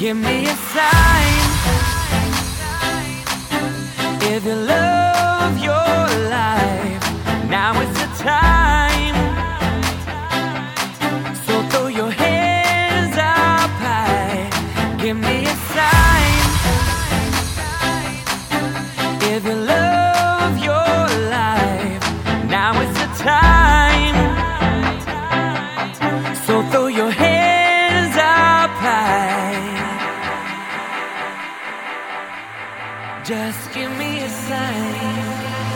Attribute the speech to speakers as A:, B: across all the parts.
A: Give me a sign if you love your life. Now is the time. So throw your hands up high. Give me a sign if you love your life. Now is the time. So throw your hands up high. Just give me a sign.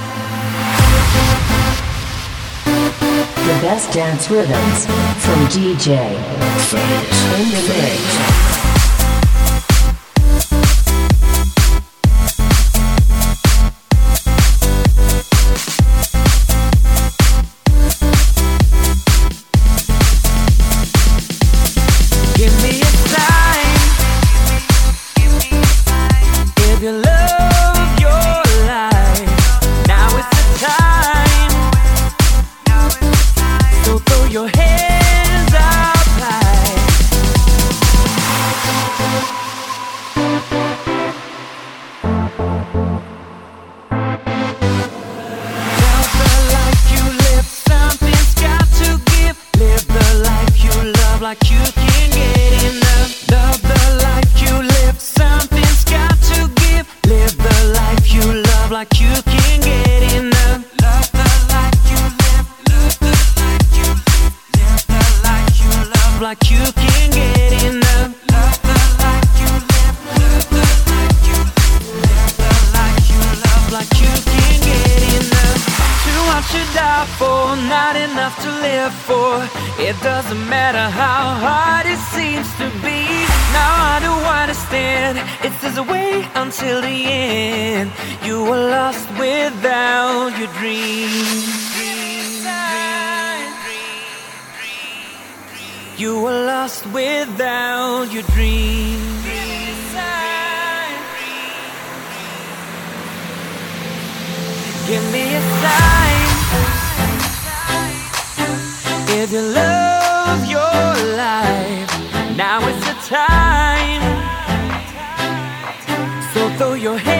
B: The best dance rhythms from DJ Face in the mix.
A: Give me a sign if you love your life. Now is the time. So throw your hands up high. Love the life you live. Something's got to give. Live the life you love like you can get enough. Love the life you live. Something's got to give. Live the life you love like you can get enough. Love the life you live. Love the life you live. Live the life you love like you can get enough. Love the life you live. Love the life you live. Live the life you love like you can get enough. Too much to die for, not enough to live for. It doesn't matter how hard it seems to be. Now I do understand. It's just a way until the end. You were lost without your dream. You were lost without your dream. Give me a sign if you love your life. Now is the time. So throw your hands